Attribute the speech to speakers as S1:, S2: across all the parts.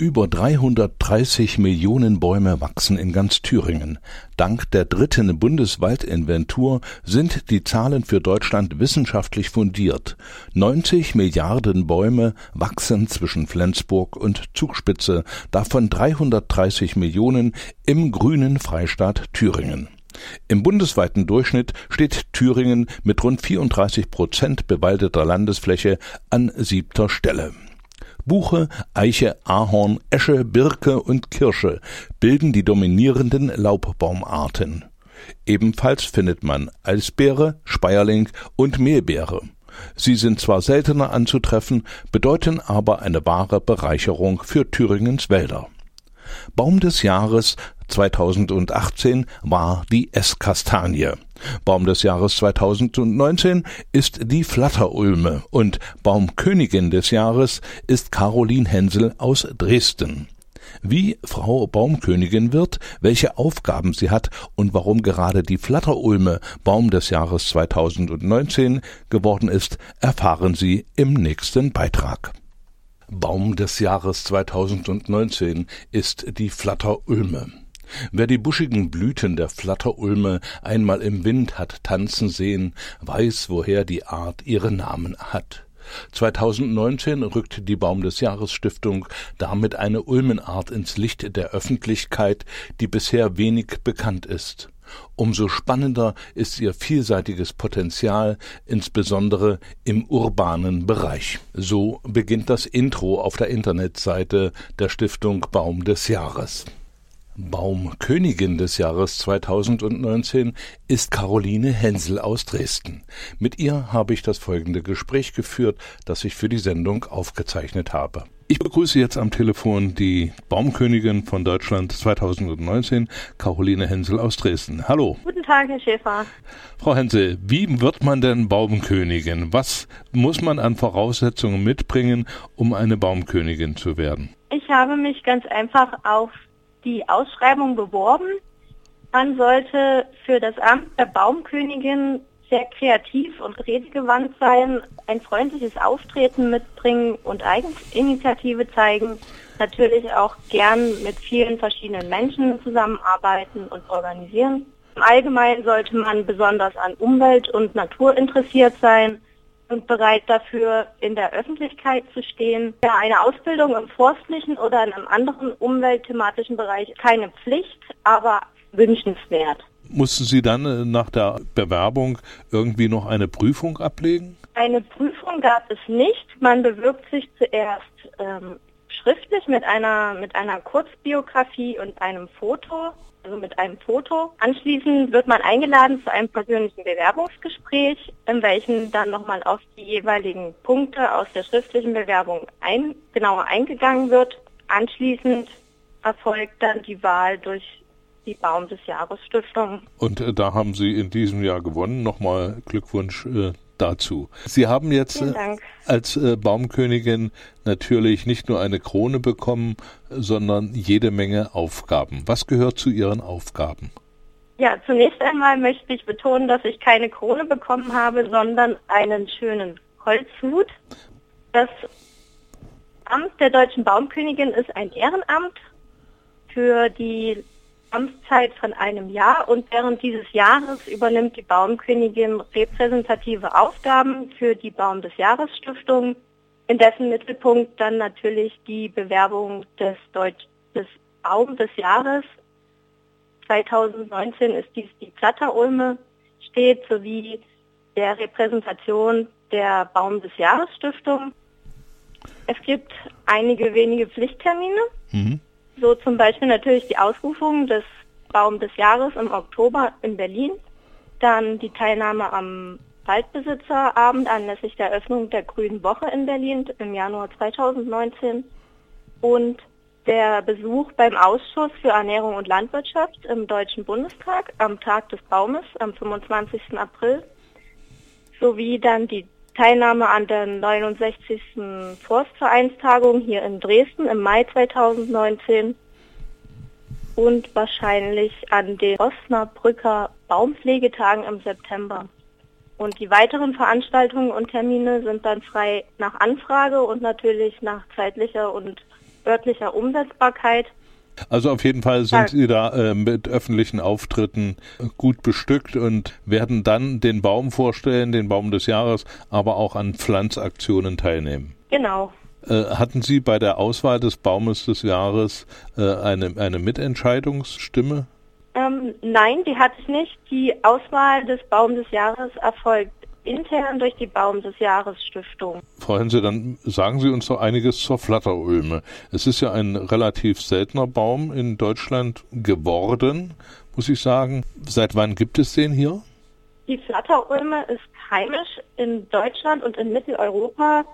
S1: Über 330 Millionen Bäume wachsen in ganz Thüringen. Dank der 3. Bundeswaldinventur sind die Zahlen für Deutschland wissenschaftlich fundiert. 90 Milliarden Bäume wachsen zwischen Flensburg und Zugspitze, davon 330 Millionen im grünen Freistaat Thüringen. Im bundesweiten Durchschnitt steht Thüringen mit rund 34% bewaldeter Landesfläche an 7. Stelle. Buche, Eiche, Ahorn, Esche, Birke und Kirsche bilden die dominierenden Laubbaumarten. Ebenfalls findet man Eisbeere, Speierling und Mehlbeere. Sie sind zwar seltener anzutreffen, bedeuten aber eine wahre Bereicherung für Thüringens Wälder. Baum des Jahres 2018 war die Esskastanie. Baum des Jahres 2019 ist die Flatterulme und Baumkönigin des Jahres ist Caroline Hensel aus Dresden. Wie Frau Baumkönigin wird, welche Aufgaben sie hat und warum gerade die Flatterulme Baum des Jahres 2019 geworden ist, erfahren Sie im nächsten Beitrag. Baum des Jahres 2019 ist die Flatterulme. Wer die buschigen Blüten der Flatterulme einmal im Wind hat tanzen sehen, weiß, woher die Art ihren Namen hat. 2019 rückt die Baum des Jahres Stiftung damit eine Ulmenart ins Licht der Öffentlichkeit, die bisher wenig bekannt ist. Umso spannender ist ihr vielseitiges Potenzial, insbesondere im urbanen Bereich. So beginnt das Intro auf der Internetseite der Stiftung Baum des Jahres. Baumkönigin des Jahres 2019 ist Caroline Hensel aus Dresden. Mit ihr habe ich das folgende Gespräch geführt, das ich für die Sendung aufgezeichnet habe. Ich begrüße jetzt am Telefon die Baumkönigin von Deutschland 2019, Caroline Hensel aus Dresden. Hallo.
S2: Guten Tag, Herr Schäfer.
S1: Frau Hensel, wie wird man denn Baumkönigin? Was muss man an Voraussetzungen mitbringen, um eine Baumkönigin zu werden?
S2: Ich habe mich ganz einfach auf die Ausschreibung beworben. Man sollte für das Amt der Baumkönigin sehr kreativ und redegewandt sein, ein freundliches Auftreten mitbringen und Eigeninitiative zeigen, natürlich auch gern mit vielen verschiedenen Menschen zusammenarbeiten und organisieren. Im Allgemeinen sollte man besonders an Umwelt und Natur interessiert sein und bereit dafür, in der Öffentlichkeit zu stehen. Ja, eine Ausbildung im forstlichen oder in einem anderen umweltthematischen Bereich keine Pflicht, aber wünschenswert.
S1: Mussten Sie dann nach der Bewerbung irgendwie noch eine Prüfung ablegen?
S2: Eine Prüfung gab es nicht. Man bewirbt sich zuerst schriftlich mit einer Kurzbiografie und einem Foto. Also mit einem Foto. Anschließend wird man eingeladen zu einem persönlichen Bewerbungsgespräch, in welchem dann nochmal auf die jeweiligen Punkte aus der schriftlichen Bewerbung genauer eingegangen wird. Anschließend erfolgt dann die Wahl durch die Baum des Jahres Stiftung.
S1: Und da haben Sie in diesem Jahr gewonnen. Nochmal Glückwunsch dazu. Sie haben jetzt als Baumkönigin natürlich nicht nur eine Krone bekommen, sondern jede Menge Aufgaben. Was gehört zu Ihren Aufgaben?
S2: Ja, zunächst einmal möchte ich betonen, dass ich keine Krone bekommen habe, sondern einen schönen Holzhut. Das Amt der Deutschen Baumkönigin ist ein Ehrenamt für die Amtszeit von einem Jahr und während dieses Jahres übernimmt die Baumkönigin repräsentative Aufgaben für die Baum des Jahres Stiftung, in dessen Mittelpunkt dann natürlich die Bewerbung des Baum des Jahres 2019 ist dies die Flatterulme steht, sowie der Repräsentation der Baum des Jahres Stiftung. Es gibt einige wenige Pflichttermine. So zum Beispiel natürlich die Ausrufung des Baum des Jahres im Oktober in Berlin, dann die Teilnahme am Waldbesitzerabend anlässlich der Eröffnung der Grünen Woche in Berlin im Januar 2019 und der Besuch beim Ausschuss für Ernährung und Landwirtschaft im Deutschen Bundestag am Tag des Baumes am 25. April sowie dann die Teilnahme an der 69. Forstvereinstagung hier in Dresden im Mai 2019 und wahrscheinlich an den Osnabrücker Baumpflegetagen im September. Und die weiteren Veranstaltungen und Termine sind dann frei nach Anfrage und natürlich nach zeitlicher und örtlicher Umsetzbarkeit.
S1: Also auf jeden Fall sind Sie da mit öffentlichen Auftritten gut bestückt und werden dann den Baum vorstellen, den Baum des Jahres, aber auch an Pflanzaktionen teilnehmen.
S2: Genau.
S1: Hatten Sie bei der Auswahl des Baumes des Jahres eine Mitentscheidungsstimme?
S2: Nein, die hatte ich nicht. Die Auswahl des Baum des Jahres erfolgt intern durch die Baum des Jahres Stiftung.
S1: Frau Hense, dann sagen Sie uns doch einiges zur Flatterulme. Es ist ja ein relativ seltener Baum in Deutschland geworden, muss ich sagen. Seit wann gibt es den hier?
S2: Die Flatterulme ist heimisch in Deutschland und in Mitteleuropa.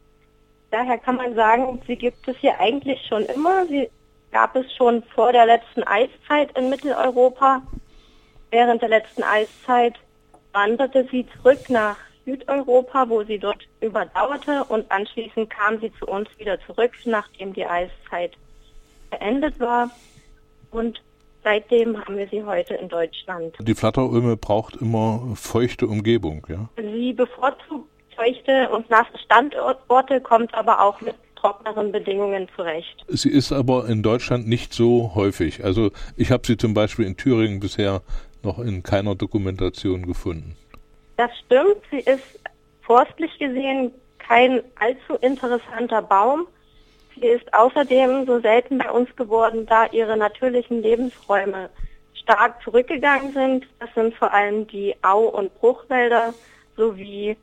S2: Daher kann man sagen, sie gibt es hier eigentlich schon immer. Sie gab es schon vor der letzten Eiszeit in Mitteleuropa. Während der letzten Eiszeit wanderte sie zurück nach Südeuropa, wo sie dort überdauerte, und anschließend kam sie zu uns wieder zurück, nachdem die Eiszeit beendet war, und seitdem haben wir sie heute in Deutschland.
S1: Die Flatterulme braucht immer feuchte Umgebung, ja?
S2: Sie bevorzugt feuchte und nasse Standorte, kommt aber auch mit trockneren Bedingungen zurecht.
S1: Sie ist aber in Deutschland nicht so häufig. Also ich habe sie zum Beispiel in Thüringen bisher noch in keiner Dokumentation gefunden.
S2: Das stimmt. Sie ist forstlich gesehen kein allzu interessanter Baum. Sie ist außerdem so selten bei uns geworden, da ihre natürlichen Lebensräume stark zurückgegangen sind. Das sind vor allem die Au- und Bruchwälder sowie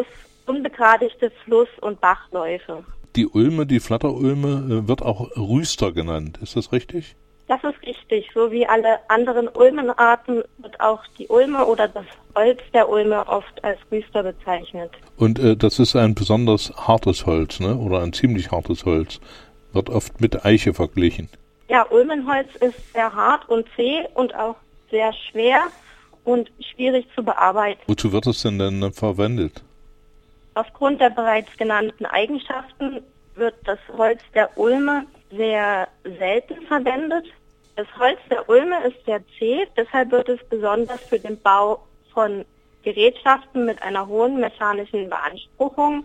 S2: unbegradigte Fluss- und Bachläufe.
S1: Die Ulme, die Flatterulme, wird auch Rüster genannt. Ist das richtig?
S2: Das ist richtig. So wie alle anderen Ulmenarten wird auch die Ulme oder das Holz der Ulme oft als Rüster bezeichnet.
S1: Und das ist ein besonders hartes Holz, ne? Oder ein ziemlich hartes Holz. Wird oft mit Eiche verglichen.
S2: Ja, Ulmenholz ist sehr hart und zäh und auch sehr schwer und schwierig zu bearbeiten.
S1: Wozu wird es denn verwendet?
S2: Aufgrund der bereits genannten Eigenschaften wird das Holz der Ulme sehr selten verwendet. Das Holz der Ulme ist sehr zäh, deshalb wird es besonders für den Bau von Gerätschaften mit einer hohen mechanischen Beanspruchung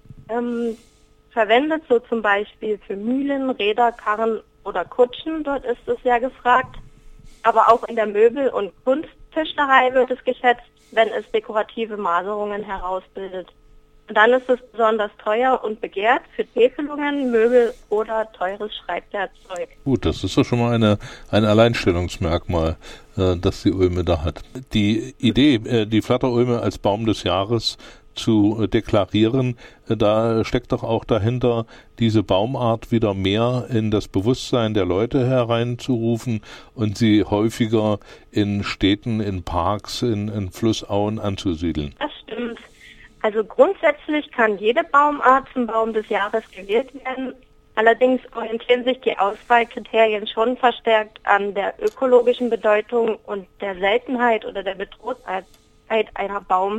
S2: verwendet, so zum Beispiel für Mühlen, Räder, Karren oder Kutschen. Dort ist es sehr gefragt. Aber auch in der Möbel- und Kunsttischlerei wird es geschätzt, wenn es dekorative Maserungen herausbildet. Und dann ist es besonders teuer und begehrt für Täfelungen, Möbel oder teures Schreibwerkzeug.
S1: Gut, das ist doch schon mal ein Alleinstellungsmerkmal, das die Ulme da hat. Die Idee, die Flatterulme als Baum des Jahres zu deklarieren, da steckt doch auch dahinter, diese Baumart wieder mehr in das Bewusstsein der Leute hereinzurufen und sie häufiger in Städten, in Parks, in Flussauen anzusiedeln.
S2: Das stimmt. Also grundsätzlich kann jede Baumart zum Baum des Jahres gewählt werden. Allerdings orientieren sich die Auswahlkriterien schon verstärkt an der ökologischen Bedeutung und der Seltenheit oder der Bedrohtheit einer Baumart.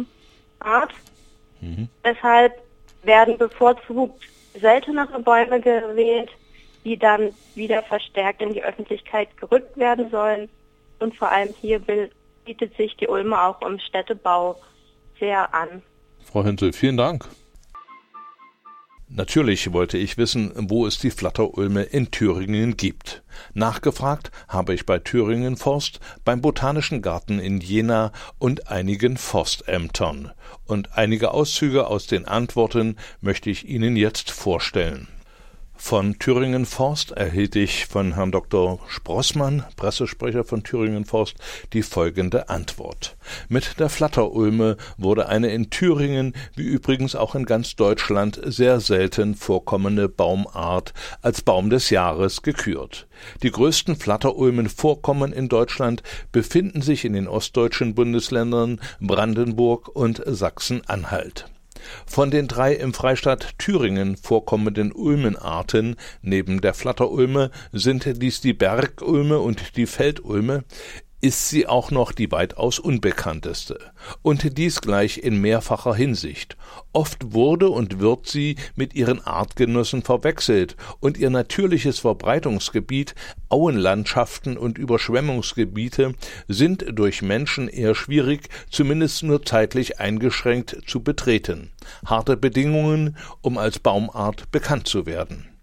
S2: Deshalb werden bevorzugt seltenere Bäume gewählt, die dann wieder verstärkt in die Öffentlichkeit gerückt werden sollen. Und vor allem hier bietet sich die Ulme auch im Städtebau sehr an.
S1: Frau Hense, vielen Dank. Natürlich wollte ich wissen, wo es die Flatterulme in Thüringen gibt. Nachgefragt habe ich bei Thüringen Forst, beim Botanischen Garten in Jena und einigen Forstämtern. Und einige Auszüge aus den Antworten möchte ich Ihnen jetzt vorstellen. Von Thüringen Forst erhielt ich von Herrn Dr. Sprossmann, Pressesprecher von Thüringen Forst, die folgende Antwort. Mit der Flatterulme wurde eine in Thüringen, wie übrigens auch in ganz Deutschland, sehr selten vorkommende Baumart als Baum des Jahres gekürt. Die größten Flatterulmenvorkommen in Deutschland befinden sich in den ostdeutschen Bundesländern Brandenburg und Sachsen-Anhalt. Von den 3 im Freistaat Thüringen vorkommenden Ulmenarten neben der Flatterulme sind dies die Bergulme und die Feldulme, ist sie auch noch die weitaus unbekannteste. Und dies gleich in mehrfacher Hinsicht. Oft wurde und wird sie mit ihren Artgenossen verwechselt und ihr natürliches Verbreitungsgebiet, Auenlandschaften und Überschwemmungsgebiete, sind durch Menschen eher schwierig, zumindest nur zeitlich eingeschränkt zu betreten. Harte Bedingungen, um als Baumart bekannt zu werden.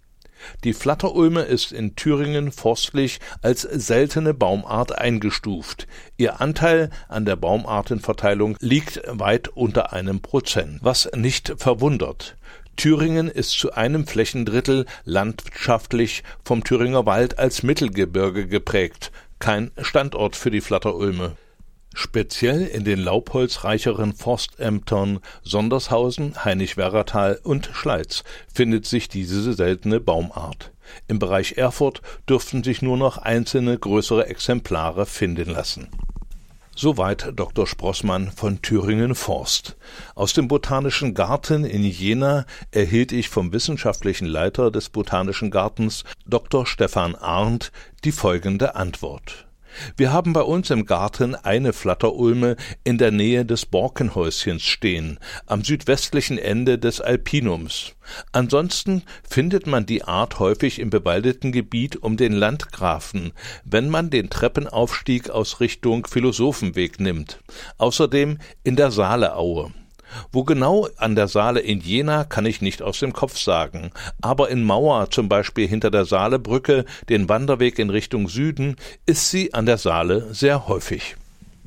S1: Die Flatterulme ist in Thüringen forstlich als seltene Baumart eingestuft. Ihr Anteil an der Baumartenverteilung liegt weit unter 1%, was nicht verwundert. Thüringen ist zu einem Flächendrittel landschaftlich vom Thüringer Wald als Mittelgebirge geprägt, kein Standort für die Flatterulme. Speziell in den laubholzreicheren Forstämtern Sondershausen, Hainich-Werratal und Schleiz findet sich diese seltene Baumart. Im Bereich Erfurt dürften sich nur noch einzelne größere Exemplare finden lassen. Soweit Dr. Sprossmann von Thüringen Forst. Aus dem Botanischen Garten in Jena erhielt ich vom wissenschaftlichen Leiter des Botanischen Gartens, Dr. Stefan Arndt, die folgende Antwort. Wir haben bei uns im Garten eine Flatterulme in der Nähe des Borkenhäuschens stehen, am südwestlichen Ende des Alpinums. Ansonsten findet man die Art häufig im bewaldeten Gebiet um den Landgrafen, wenn man den Treppenaufstieg aus Richtung Philosophenweg nimmt. Außerdem in der Saaleaue. Wo genau an der Saale in Jena, kann ich nicht aus dem Kopf sagen, aber in Mauer, zum Beispiel hinter der Saalebrücke, den Wanderweg in Richtung Süden, ist sie an der Saale sehr häufig.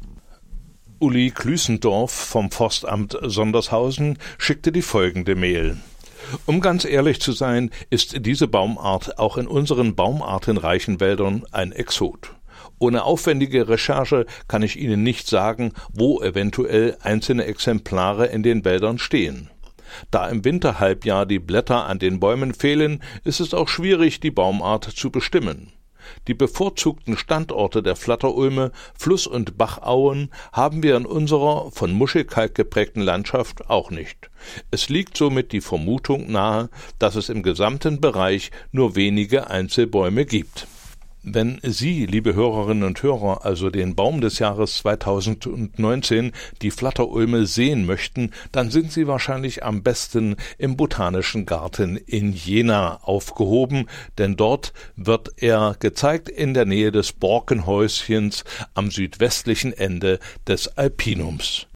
S1: Uli Klüßendorf vom Forstamt Sondershausen schickte die folgende Mail. Um ganz ehrlich zu sein, ist diese Baumart auch in unseren baumartenreichen Wäldern ein Exot. Ohne aufwendige Recherche kann ich Ihnen nicht sagen, wo eventuell einzelne Exemplare in den Wäldern stehen. Da im Winterhalbjahr die Blätter an den Bäumen fehlen, ist es auch schwierig, die Baumart zu bestimmen. Die bevorzugten Standorte der Flatterulme, Fluss- und Bachauen, haben wir in unserer von Muschelkalk geprägten Landschaft auch nicht. Es liegt somit die Vermutung nahe, dass es im gesamten Bereich nur wenige Einzelbäume gibt. Wenn Sie, liebe Hörerinnen und Hörer, also den Baum des Jahres 2019, die Flatterulme sehen möchten, dann sind Sie wahrscheinlich am besten im Botanischen Garten in Jena aufgehoben, denn dort wird er gezeigt in der Nähe des Borkenhäuschens am südwestlichen Ende des Alpinums.